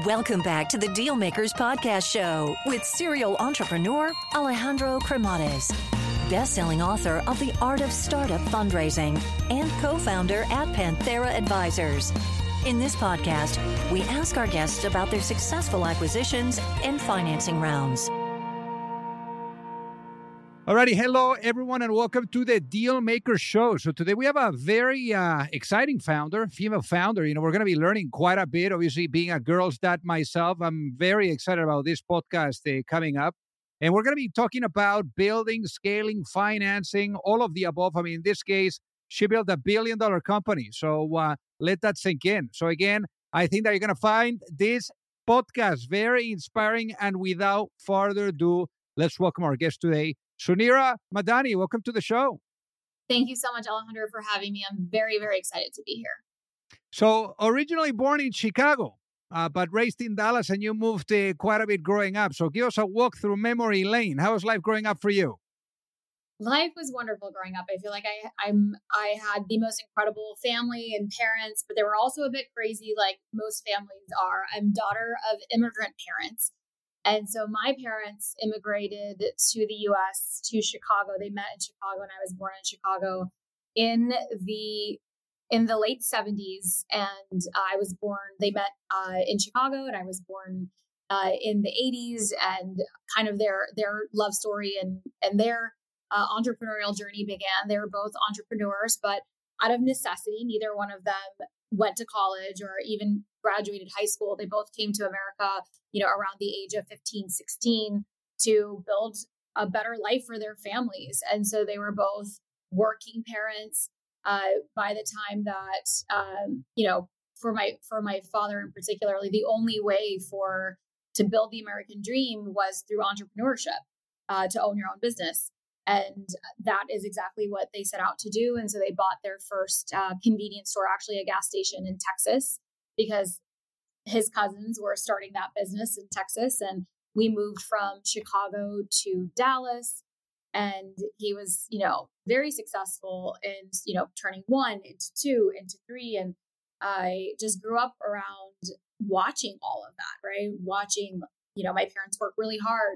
Welcome back to the Dealmakers Podcast Show with serial entrepreneur Alejandro Cremades, best-selling author of The Art of Startup Fundraising and co-founder at Panthera Advisors. In this podcast, we ask our guests about their successful acquisitions and financing rounds. Alrighty, hello everyone, and welcome to the Dealmaker Show. So today we have a very exciting founder, female founder. We're going to be learning quite a bit. Obviously, being a girl's dad myself, I'm very excited about this podcast coming up. And we're going to be talking about building, scaling, financing, all of the above. I mean, in this case, she built $1 billion company. So let that sink in. So again, I think that you're going to find this podcast very inspiring. And without further ado, let's welcome our guest today, Sunira Madani. Welcome to the show. Thank you so much, Alejandro, for having me. I'm very, very excited to be here. So originally born in Chicago, but raised in Dallas, and you moved quite a bit growing up. So give us a walk through memory lane. How was life growing up for you? Life was wonderful growing up. I feel like I had the most incredible family and parents, but they were also a bit crazy, like most families are. I'm daughter of immigrant parents. And so my parents immigrated to the U.S., to Chicago. They met in Chicago, and I was born in Chicago in the late 70s. And I was born, they met in Chicago, and I was born in the 80s. And kind of their love story and their entrepreneurial journey began. They were both entrepreneurs, but out of necessity, neither one of them went to college or even graduated high school. They both came to America, around the age of 15, 16 to build a better life for their families. And so they were both working parents by the time that, for my father in particularly, the only way to build the American dream was through entrepreneurship, to own your own business. And that is exactly what they set out to do. And so they bought their first convenience store, actually a gas station in Texas, because his cousins were starting that business in Texas. And we moved from Chicago to Dallas. And he was, very successful in, turning 1 into 2 into 3. And I just grew up around watching all of that, right? Watching, my parents work really hard.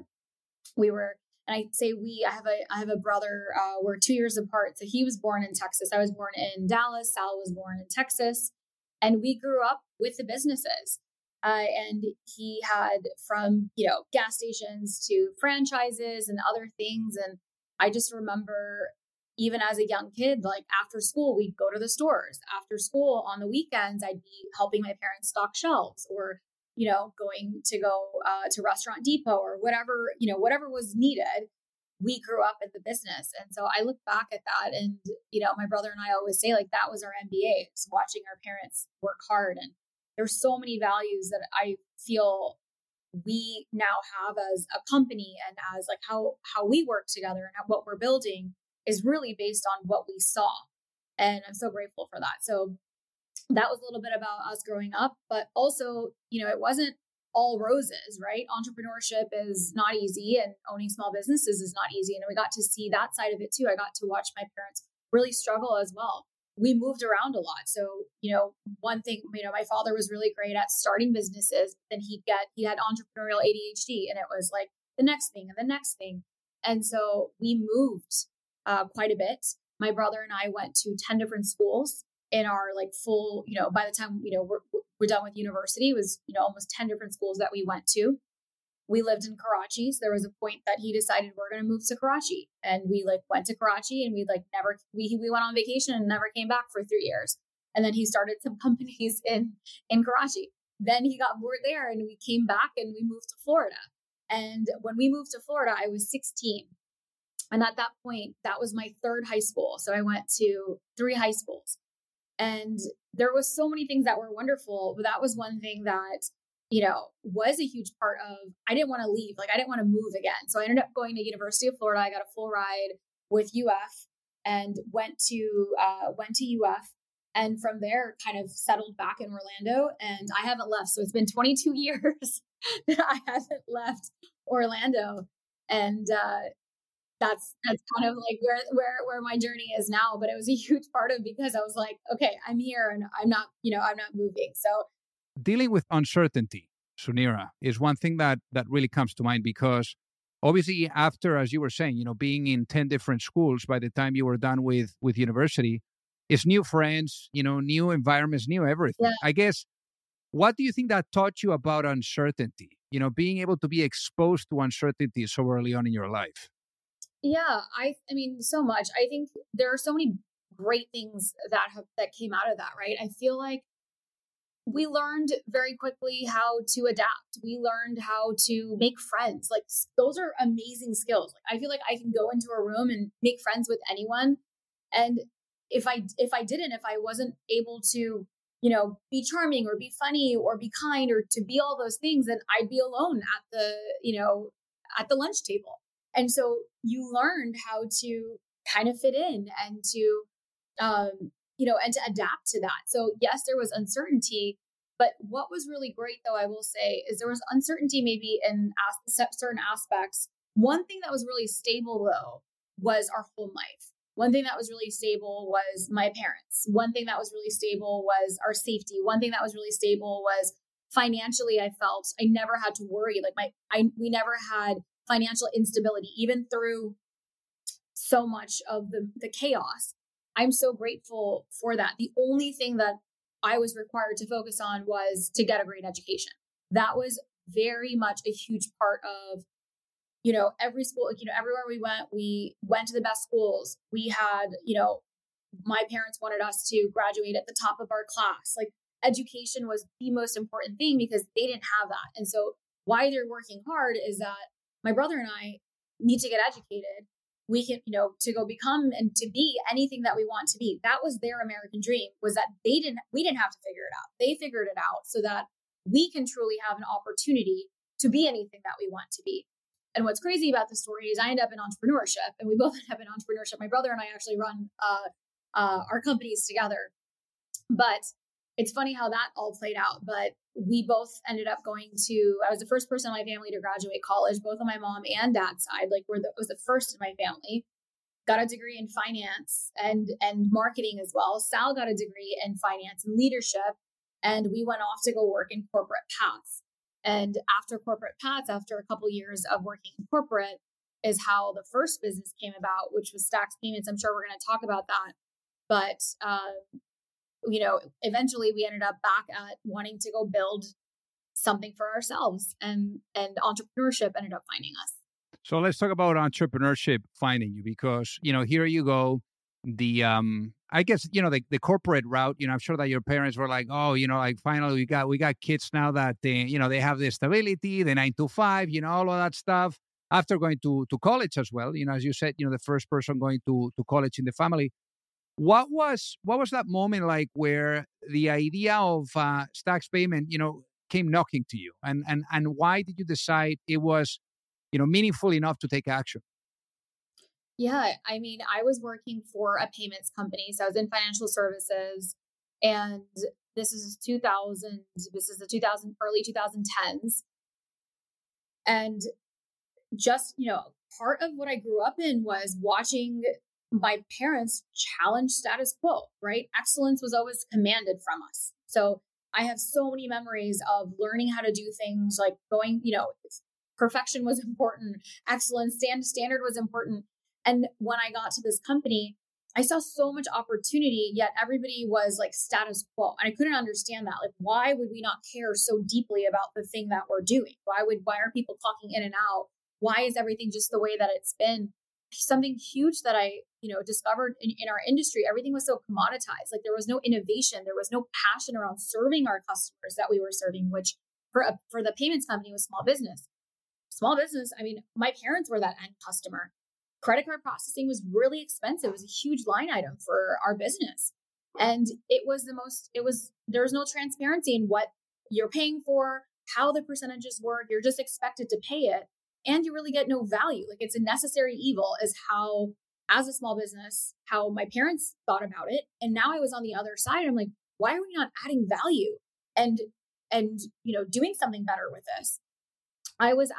And I say I have a brother, we're 2 years apart. So he was born in Texas. I was born in Dallas. Sal was born in Texas. And we grew up with the businesses. And he had from, gas stations to franchises and other things. And I just remember even as a young kid, like after school, we'd go to the stores. After school on the weekends, I'd be helping my parents stock shelves or going to go to Restaurant Depot or whatever was needed. We grew up in the business. And so I look back at that and, my brother and I always say like that was our MBA, just watching our parents work hard. And there's so many values that I feel we now have as a company and as like how we work together and what we're building is really based on what we saw. And I'm so grateful for that. So that was a little bit about us growing up, but also, it wasn't all roses, right? Entrepreneurship is not easy and owning small businesses is not easy. And we got to see that side of it too. I got to watch my parents really struggle as well. We moved around a lot. So, one thing, my father was really great at starting businesses. Then he had entrepreneurial ADHD and it was like the next thing and the next thing. And so we moved quite a bit. My brother and I went to 10 different schools in our like full, by the time, we're done with university, it was, almost 10 different schools that we went to. We lived in Karachi. So there was a point that he decided we're going to move to Karachi, and we went to Karachi and we went on vacation and never came back for 3 years. And then he started some companies in Karachi. Then he got bored there and we came back and we moved to Florida. And when we moved to Florida, I was 16. And at that point, that was my third high school. So I went to 3 high schools. And there was so many things that were wonderful, but that was one thing that, was a huge part of, I didn't want to leave. Like I didn't want to move again. So I ended up going to University of Florida. I got a full ride with UF and went to UF. And from there kind of settled back in Orlando, and I haven't left. So it's been 22 years that I haven't left Orlando. And, that's kind of like where my journey is now. But it was a huge part of because I was like, okay, I'm here and I'm not moving. So dealing with uncertainty, Sunira, is one thing that really comes to mind because obviously after, as you were saying, being in 10 different schools by the time you were done with university, it's new friends, new environments, new everything. Yeah. I guess, what do you think that taught you about uncertainty? Being able to be exposed to uncertainty so early on in your life. Yeah, I mean, so much. I think there are so many great things that came out of that, right? I feel like we learned very quickly how to adapt. We learned how to make friends. Like those are amazing skills. Like I feel like I can go into a room and make friends with anyone. And if I wasn't able to, be charming or be funny or be kind or to be all those things, then I'd be alone at the lunch table. And so you learned how to kind of fit in and to and to adapt to that. So yes, there was uncertainty, but what was really great though, I will say, is there was uncertainty maybe in certain aspects. One thing that was really stable though was our home life. One thing that was really stable was my parents. One thing that was really stable was our safety. One thing that was really stable was financially. I felt I never had to worry. We never had financial instability, even through so much of the chaos. I'm so grateful for that. The only thing that I was required to focus on was to get a great education. That was very much a huge part of, every school, everywhere we went to the best schools. We had, my parents wanted us to graduate at the top of our class. Like education was the most important thing because they didn't have that. And so why they're working hard is that my brother and I need to get educated. We can, to go become and to be anything that we want to be. That was their American dream, was that we didn't have to figure it out. They figured it out so that we can truly have an opportunity to be anything that we want to be. And what's crazy about the story is I end up in entrepreneurship, and we both end up in entrepreneurship. My brother and I actually run our companies together. But it's funny how that all played out. But we both ended up I was the first person in my family to graduate college, both on my mom and dad's side. Like was the first in my family. Got a degree in finance and marketing as well. Sal got a degree in finance and leadership. And we went off to go work in corporate paths. And after corporate paths, after a couple of years of working in corporate, is how the first business came about, which was Stacks Payments. I'm sure we're going to talk about that. But eventually we ended up back at wanting to go build something for ourselves, and entrepreneurship ended up finding us. So let's talk about entrepreneurship finding you, because, here you go, I guess, the corporate route, I'm sure that your parents were like, oh, like finally we got kids now that they have the stability, the 9 to 5, all of that stuff after going to college as well. As you said, the first person going to college in the family. What was that moment like where the idea of Stacks Payment, came knocking to you, and why did you decide it was, meaningful enough to take action? Yeah, I mean, I was working for a payments company, so I was in financial services, and this is 2000. This is the early 2010s, and just part of what I grew up in was watching my parents challenge status quo, right? Excellence was always commanded from us. So I have so many memories of learning how to do things, like going, perfection was important, excellence, standard was important. And when I got to this company, I saw so much opportunity, yet everybody was like status quo. And I couldn't understand that. Like, why would we not care so deeply about the thing that we're doing? Why are people clocking in and out? Why is everything just the way that it's been? Something huge that I, discovered in our industry, everything was so commoditized. Like there was no innovation. There was no passion around serving our customers that we were serving, which for the payments company was small business. Small business, I mean, my parents were that end customer. Credit card processing was really expensive. It was a huge line item for our business. And there was no transparency in what you're paying for, how the percentages work. You're just expected to pay it. And you really get no value. Like it's a necessary evil is how, as a small business, how my parents thought about it. And now I was on the other side. I'm like, why are we not adding value and doing something better with this? I was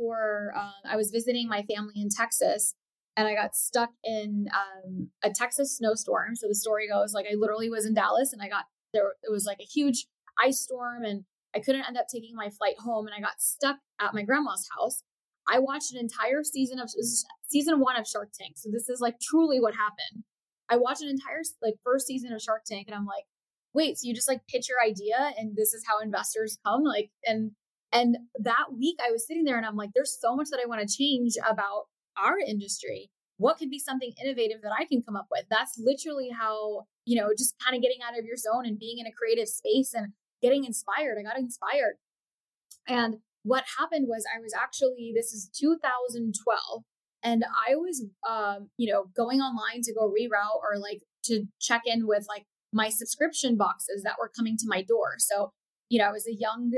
I was visiting my family in Texas, and I got stuck in a Texas snowstorm. So the story goes, like, I literally was in Dallas, and it was like a huge ice storm, and I couldn't end up taking my flight home and I got stuck at my grandma's house. I watched an entire season 1 of Shark Tank. So this is like truly what happened. I watched an entire like first season of Shark Tank and I'm like, wait, so you just like pitch your idea and this is how investors come? Like, and that week I was sitting there and I'm like, there's so much that I want to change about our industry. What could be something innovative that I can come up with? That's literally how, just kind of getting out of your zone and being in a creative space and getting inspired. I got inspired. And what happened was this is 2012. And I was, going online to go reroute or like to check in with like my subscription boxes that were coming to my door. So, I was a young,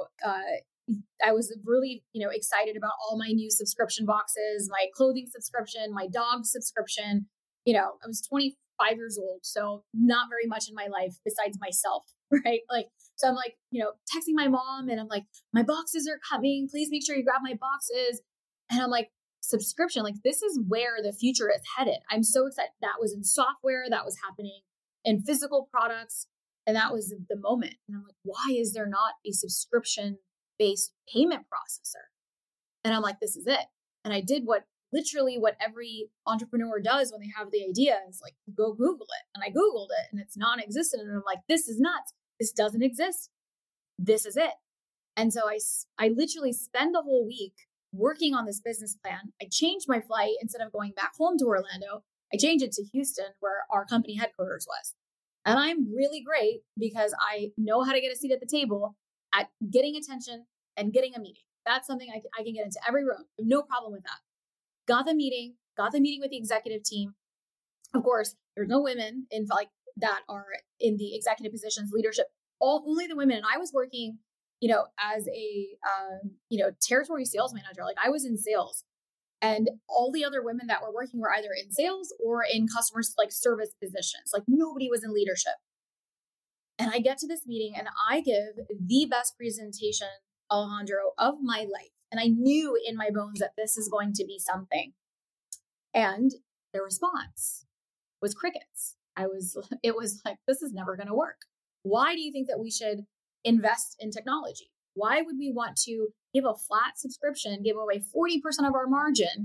I was really, excited about all my new subscription boxes, my clothing subscription, my dog subscription. I was 25 years old, so not very much in my life besides myself, right? Like, so I'm like, texting my mom and I'm like, my boxes are coming. Please make sure you grab my boxes. And I'm like, subscription, like this is where the future is headed. I'm so excited. That was in software, that was happening in physical products. And that was the moment. And I'm like, why is there not a subscription-based payment processor? And I'm like, this is it. And I did what every entrepreneur does when they have the idea is like, go Google it. And I Googled it and it's non-existent. And I'm like, this is nuts. This doesn't exist. This is it. And so I literally spend the whole week working on this business plan. I changed my flight. Instead of going back home to Orlando, I changed it to Houston, where our company headquarters was. And I'm really great because I know how to get a seat at the table at getting attention and getting a meeting. That's something I can get into every room. No problem with that. Got the meeting with the executive team. Of course, there's no women in like that are in the executive positions, leadership, only the women. And I was working, as a, territory sales manager. Like I was in sales. And all the other women that were working were either in sales or in customer like service positions. Like nobody was in leadership. And I get to this meeting and I give the best presentation, Alejandro, of my life. And I knew in my bones that this is going to be something. And the response was crickets. It was like, this is never going to work. Why do you think that we should invest in technology? Why would we want to give a flat subscription, give away 40% of our margin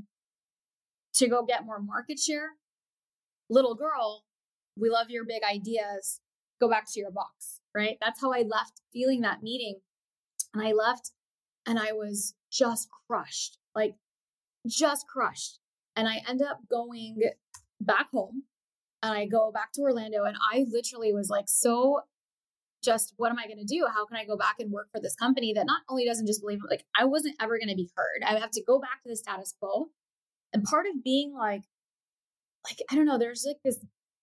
to go get more market share? Little girl, we love your big ideas. Go back to your box, right? That's how I left feeling that meeting. And I left and I was just crushed, And I end up going back home and I go back to Orlando and I literally was like, so just what am I going to do? How can I go back and work for this company that not only doesn't just believe, like I wasn't ever going to be heard. I have to go back to the status quo. And part of being like, I don't know, there's like this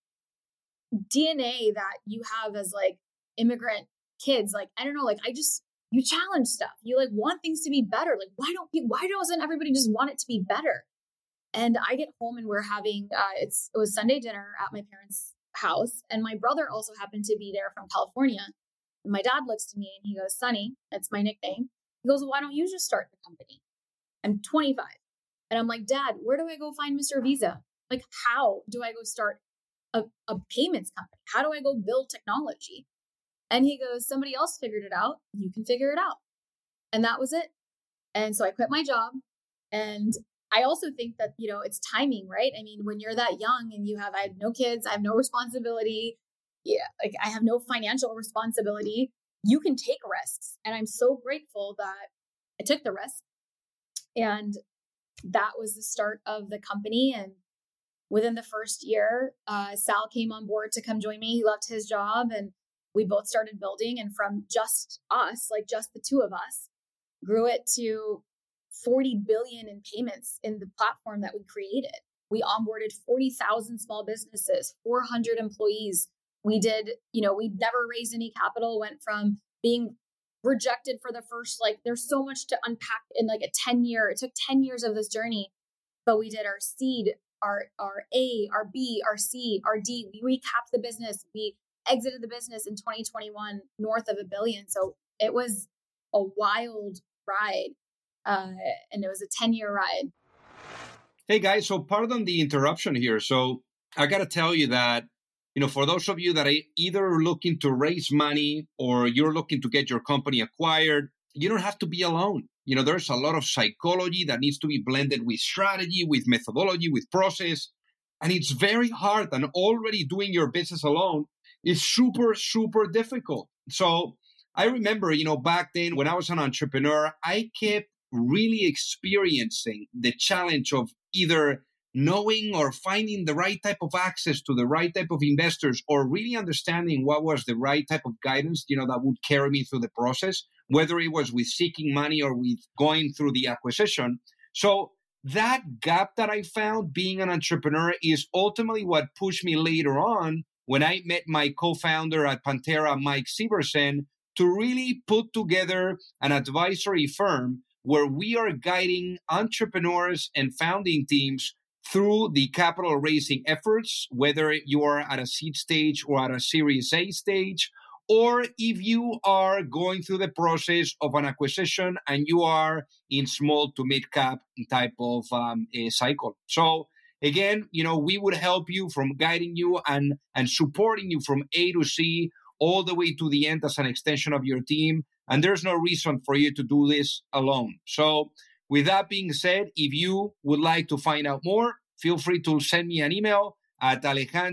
DNA that you have as like immigrant kids. Like, I don't know, you challenge stuff. You like want things to be better. Like, why doesn't everybody just want it to be better? And I get home and we're having, it was Sunday dinner at my parents' house. And my brother also happened to be there from California. And my dad looks to me and he goes, Sunny, that's my nickname. He goes, well, why don't you just start the company? I'm 25. And I'm like, Dad, where do I go find Mr. Visa? Like, how do I go start a payments company? How do I go build technology? And he goes, somebody else figured it out. You can figure it out. And that was it. And so I quit my job. And I also think that, it's timing, right? I mean, when you're that young and I have no kids, I have no responsibility. Yeah. Like I have no financial responsibility. You can take risks. And I'm so grateful that I took the risk. And that was the start of the company. And within the first year, Sal came on board to come join me. He left his job and we both started building. And from just us, like just the two of us, grew it to 40 billion in payments in the platform that we created. We onboarded 40,000 small businesses, 400 employees. We did, we never raised any capital, went from being rejected for the first, there's so much to unpack in it took 10 years of this journey, but we did our seed, our A, our B, our C, our D. We recapped the business. We exited the business in 2021, north of $1 billion. So it was a wild ride. And it was a 10-year ride. Hey guys, so pardon the interruption here. So I got to tell you that for those of you that are either looking to raise money or you're looking to get your company acquired, you don't have to be alone. There's a lot of psychology that needs to be blended with strategy, with methodology, with process. And it's very hard. And already doing your business alone is super, super difficult. So I remember, back then when I was an entrepreneur, I kept really experiencing the challenge of either knowing or finding the right type of access to the right type of investors, or really understanding what was the right type of guidance, that would carry me through the process, whether it was with seeking money or with going through the acquisition. So that gap that I found being an entrepreneur is ultimately what pushed me later on when I met my co-founder at Pantera, Mike Severson, to really put together an advisory firm where we are guiding entrepreneurs and founding teams through the capital raising efforts, whether you are at a seed stage or at a Series A stage, or if you are going through the process of an acquisition and you are in small to mid cap type of cycle. So again, we would help you from guiding you and supporting you from A to C all the way to the end as an extension of your team. And there's no reason for you to do this alone. So with that being said, if you would like to find out more, feel free to send me an email at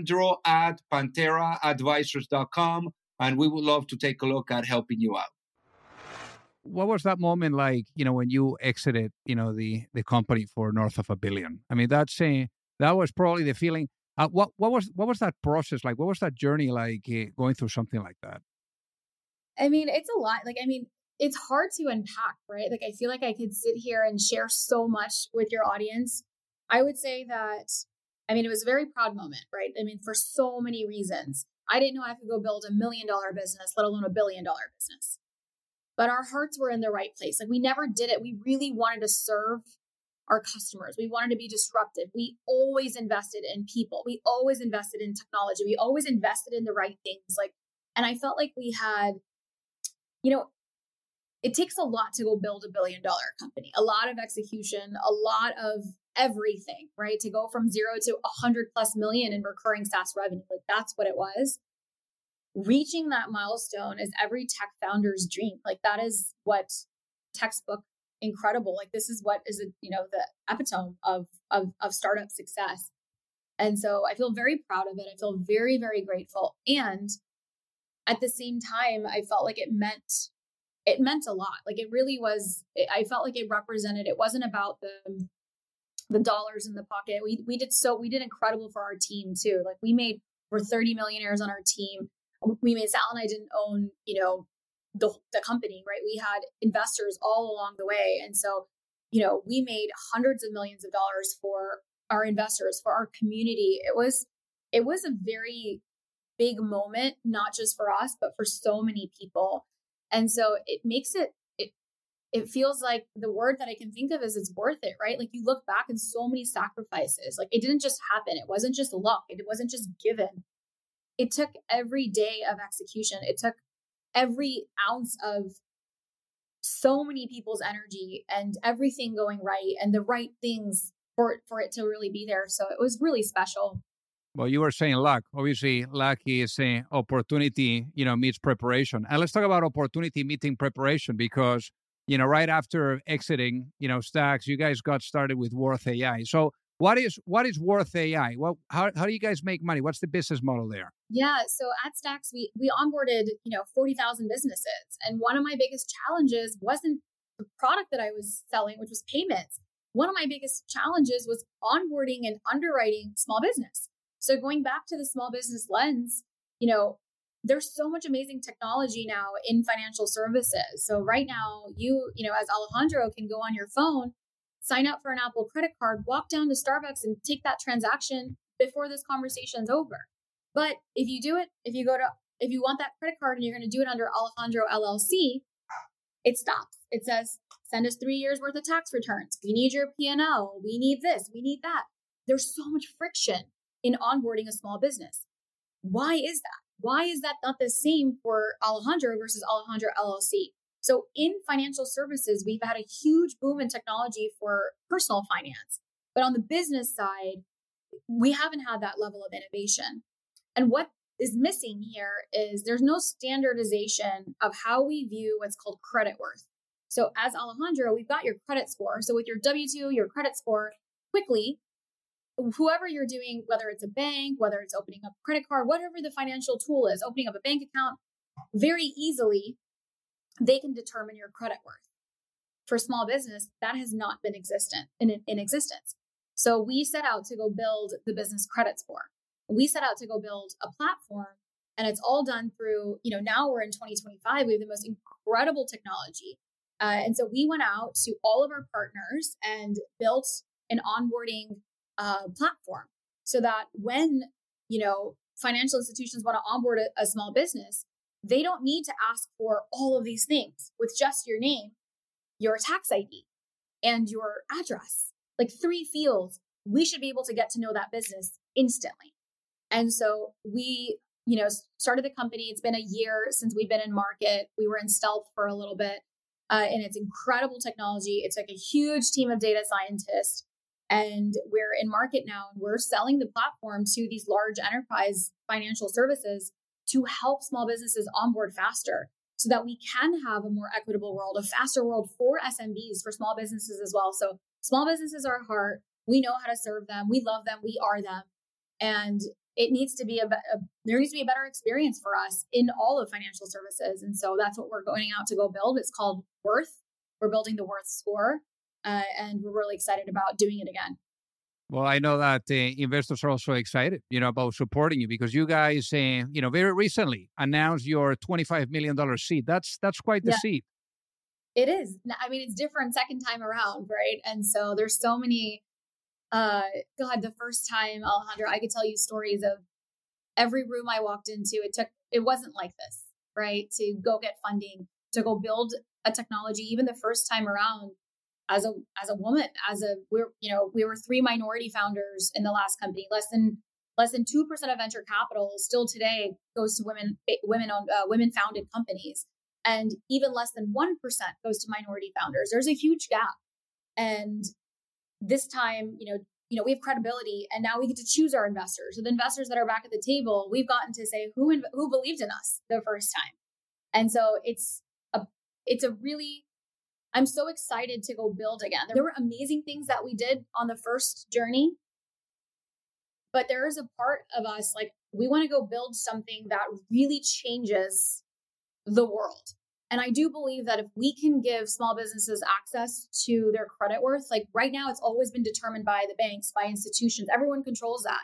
alejandro@panteraadvisors.com, and we would love to take a look at helping you out. What was that moment like, when you exited, the company for north of $1 billion? I mean, that was probably the feeling. What was that process like? What was that journey like, going through something like that? I mean, it's a lot. It's hard to unpack, right? I feel like I could sit here and share so much with your audience. I would say that, it was a very proud moment, right? For so many reasons. I didn't know I could go build $1 million business, let alone $1 billion business. But our hearts were in the right place. We never did it. We really wanted to serve our customers. We wanted to be disruptive. We always invested in people. We always invested in technology. We always invested in the right things. And I felt like we had, it takes a lot to go build $1 billion company, a lot of execution, a lot of everything, right? To go from 0 to 100+ million in recurring SaaS revenue. That's what it was. Reaching that milestone is every tech founder's dream. That is what textbook incredible. This is what is, the epitome of startup success. And so I feel very proud of it. I feel very, very grateful. And at the same time, I felt like it meant a lot. It really was. I felt like it represented. It wasn't about the dollars in the pocket. We did incredible for our team too. We're 30 millionaires on our team. Sal and I didn't own, the company, right? We had investors all along the way. And so, we made hundreds of millions of dollars for our investors, for our community. It was a very big moment, not just for us, but for so many people. And so it makes it feels like the word that I can think of is it's worth it, right? You look back and so many sacrifices, it didn't just happen. It wasn't just luck. It wasn't just given. It took every day of execution. It took every ounce of so many people's energy and everything going right and the right things for it to really be there. So it was really special. Well, you were saying luck. Obviously, luck is opportunity, meets preparation. And let's talk about opportunity meeting preparation because, right after exiting, Stacks, you guys got started with Worth AI. So what is Worth AI? How do you guys make money? What's the business model there? Yeah. So at Stacks, we onboarded, 40,000 businesses. And one of my biggest challenges wasn't the product that I was selling, which was payments. One of my biggest challenges was onboarding and underwriting small business. So going back to the small business lens, there's so much amazing technology now in financial services. So right now, as Alejandro can go on your phone, sign up for an Apple credit card, walk down to Starbucks and take that transaction before this conversation's over. But if you want that credit card and you're going to do it under Alejandro LLC, it stops. It says, send us 3 years worth of tax returns. We need your P&L. We need this. We need that. There's so much friction in onboarding a small business. Why is that? Why is that not the same for Alejandro versus Alejandro LLC? So in financial services, we've had a huge boom in technology for personal finance. But on the business side, we haven't had that level of innovation. And what is missing here is there's no standardization of how we view what's called credit worth. So as Alejandro, we've got your credit score. So with your W-2, your credit score, quickly, whoever you're doing, whether it's a bank, whether it's opening up a credit card, whatever the financial tool is, opening up a bank account, very easily, they can determine your credit worth. For small business, that has not been in existence. So we set out to go build the business credit score. We set out to go build a platform, and it's all done through, now we're in 2025, we have the most incredible technology. And so we went out to all of our partners and built an onboarding platform so that when, financial institutions want to onboard a small business, they don't need to ask for all of these things. With just your name, your tax ID, and your address, like 3 fields, we should be able to get to know that business instantly. And so we, started the company. It's been a year since we've been in market. We were in stealth for a little bit, and it's incredible technology. It's like a huge team of data scientists, and we're in market now, and we're selling the platform to these large enterprise financial services to help small businesses onboard faster so that we can have a more equitable world, a faster world for SMBs, for small businesses as well. So small businesses are our heart. We know how to serve them. We love them. We are them. And it needs to be there needs to be a better experience for us in all of financial services. And so that's what we're going out to go build. It's called Worth. We're building the Worth score. And we're really excited about doing it again. Well, I know that investors are also excited, about supporting you because you guys, very recently announced your $25 million seed. That's quite the seed. It is. I mean, it's different second time around, right? And so there's so many, the first time, Alejandro, I could tell you stories of every room I walked into. It wasn't like this, right? To go get funding, to go build a technology, even the first time around. As a woman, we were 3 minority founders in the last company. Less than 2% of venture capital still today goes to women founded companies, and even less than 1% goes to minority founders. There's a huge gap, and this time, we have credibility, and now we get to choose our investors. So the investors that are back at the table, we've gotten to say who believed in us the first time, and so it's a really. I'm so excited to go build again. There were amazing things that we did on the first journey, but there is a part of us, like, we want to go build something that really changes the world. And I do believe that if we can give small businesses access to their credit worth, like right now, it's always been determined by the banks, by institutions. Everyone controls that.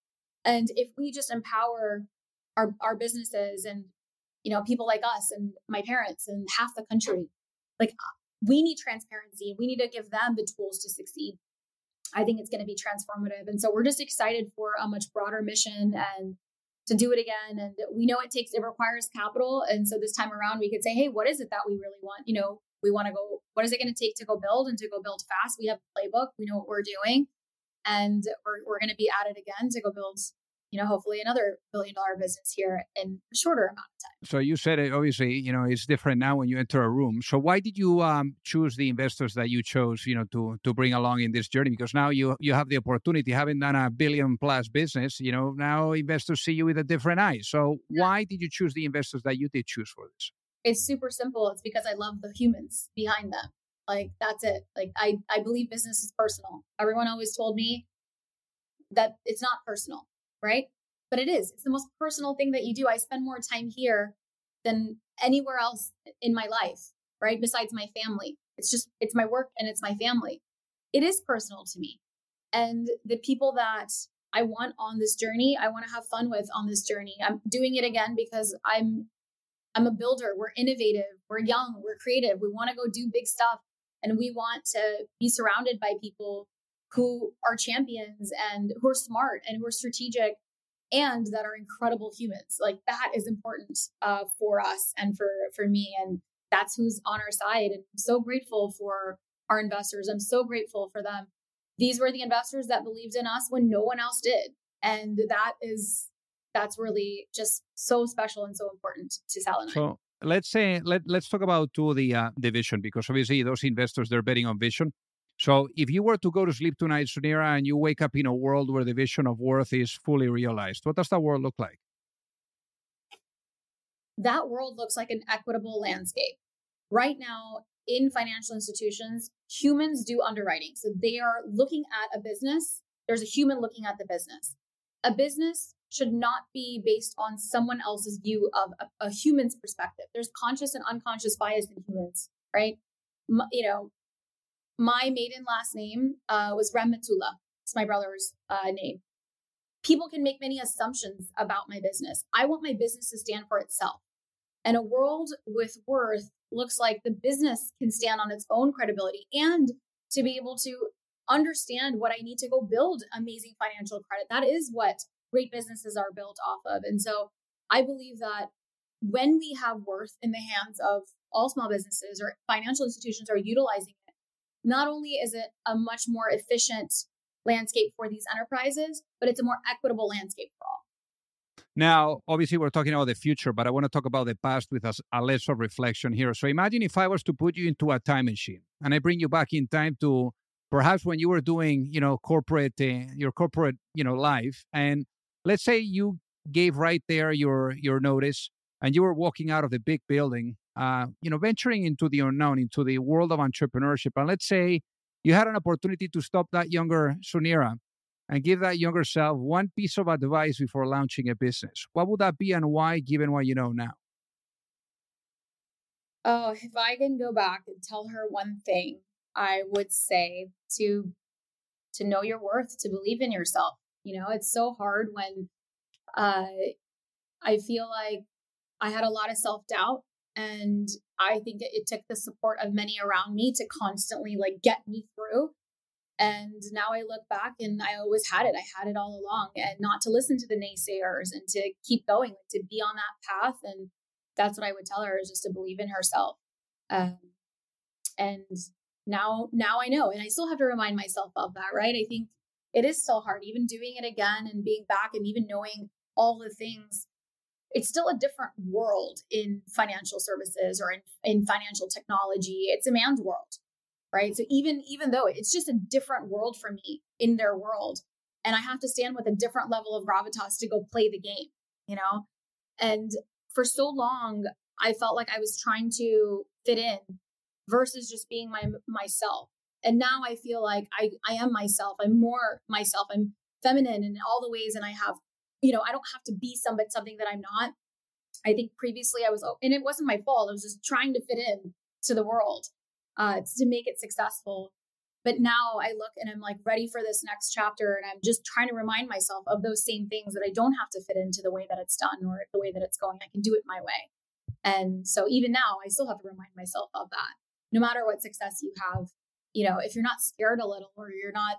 And if we just empower our businesses and, people like us and my parents and half the country, like, we need transparency. We need to give them the tools to succeed. I think it's going to be transformative. And so we're just excited for a much broader mission and to do it again. And we know it requires capital. And so this time around, we could say, hey, what is it that we really want? We want to go, what is it going to take to go build and to go build fast? We have a playbook. We know what we're doing. And we're going to be at it again to go build, hopefully another $1 billion business here in a shorter amount of time. So you said it, obviously, it's different now when you enter a room. So why did you choose the investors that you chose, to bring along in this journey? Because now you have the opportunity, having done a $1 billion+ business, now investors see you with a different eye. So why did you choose the investors that you did choose for this? It's super simple. It's because I love the humans behind them. Like, that's it. Like, I believe business is personal. Everyone always told me that it's not personal. Right? But it is. It's the most personal thing that you do. I spend more time here than anywhere else in my life, right? Besides my family. It's my work and it's my family. It is personal to me. And the people that I want on this journey, I want to have fun with on this journey. I'm doing it again because I'm a builder. We're innovative. We're young. We're creative. We want to go do big stuff. And we want to be surrounded by people who are champions and who are smart and who are strategic and that are incredible humans. Like, that is important for us and for me. And that's who's on our side. And I'm so grateful for our investors. I'm so grateful for them. These were the investors that believed in us when no one else did. And that's really just so special and so important to Sal and I. So let's talk about the vision, because obviously those investors, they're betting on vision. So if you were to go to sleep tonight, Suneera, and you wake up in a world where the vision of worth is fully realized, what does that world look like? That world looks like an equitable landscape. Right now, in financial institutions, humans do underwriting. So they are looking at a business. There's a human looking at the business. A business should not be based on someone else's view of a human's perspective. There's conscious and unconscious bias in humans, right? My maiden last name was Rahmatullah. It's my brother's name. People can make many assumptions about my business. I want my business to stand for itself. And a world with worth looks like the business can stand on its own credibility and to be able to understand what I need to go build amazing financial credit. That is what great businesses are built off of. And so I believe that when we have worth in the hands of all small businesses or financial institutions are utilizing it, not only is it a much more efficient landscape for these enterprises, but it's a more equitable landscape for all. Now, obviously, we're talking about the future, but I want to talk about the past with a less of reflection here. So imagine if I was to put you into a time machine and I bring you back in time to perhaps when you were doing, your corporate life. And let's say you gave right there your notice and you were walking out of the big building, venturing into the unknown, into the world of entrepreneurship. And let's say you had an opportunity to stop that younger Suneera and give that younger self one piece of advice before launching a business. What would that be and why, given what you know now? Oh, if I can go back and tell her one thing, I would say to know your worth, to believe in yourself. It's so hard when I feel like I had a lot of self-doubt, and I think it took the support of many around me to constantly get me through. And now I look back and I always had it. I had it all along, and not to listen to the naysayers and to keep going, to be on that path. And that's what I would tell her, is just to believe in herself. And now I know, and I still have to remind myself of that, right? I think it is still hard, even doing it again and being back and even knowing all the things. It's still a different world in financial services or in financial technology. It's a man's world. Right. So even though it's just a different world for me in their world, and I have to stand with a different level of gravitas to go play the game, and for so long, I felt like I was trying to fit in versus just being myself. And now I feel like I am myself. I'm more myself. I'm feminine in all the ways. And I have, I don't have to be something that I'm not. I think previously I was, and it wasn't my fault. I was just trying to fit in to the world. To make it successful. But now I look and I'm ready for this next chapter. And I'm just trying to remind myself of those same things, that I don't have to fit into the way that it's done or the way that it's going. I can do it my way. And so even now, I still have to remind myself of that. No matter what success you have, if you're not scared a little, or you're not,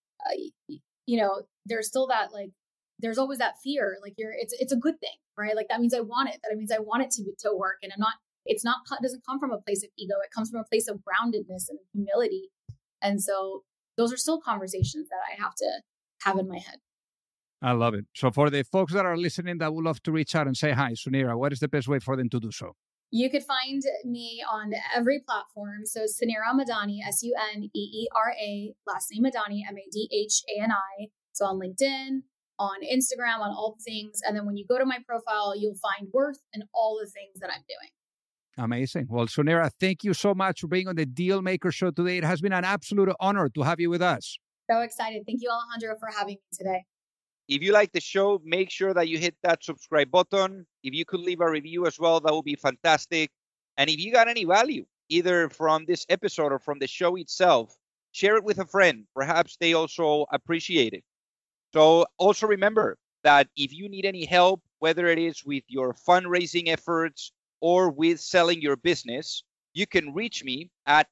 there's still that, there's always that fear. It's a good thing, right? That means I want it. That means I want it to work. And it doesn't come from a place of ego. It comes from a place of groundedness and humility. And so those are still conversations that I have to have in my head. I love it. So for the folks that are listening that would love to reach out and say hi, Suneera, what is the best way for them to do so? You could find me on every platform. So Suneera Madani, Suneera, last name Madani, Madhani. So on LinkedIn, on Instagram, on all the things. And then when you go to my profile, you'll find worth and all the things that I'm doing. Amazing. Well, Suneera, thank you so much for being on the Deal Maker Show today. It has been an absolute honor to have you with us. So excited. Thank you, Alejandro, for having me today. If you like the show, make sure that you hit that subscribe button. If you could leave a review as well, that would be fantastic. And if you got any value, either from this episode or from the show itself, share it with a friend. Perhaps they also appreciate it. So also remember that if you need any help, whether it is with your fundraising efforts or with selling your business, you can reach me at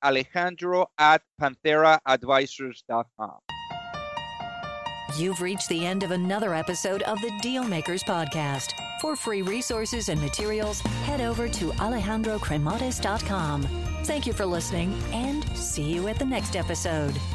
alejandro@pantheraadvisors.com. You've reached the end of another episode of the Deal Makers podcast. For free resources and materials, head over to alejandrocremades.com. Thank you for listening, and see you at the next episode.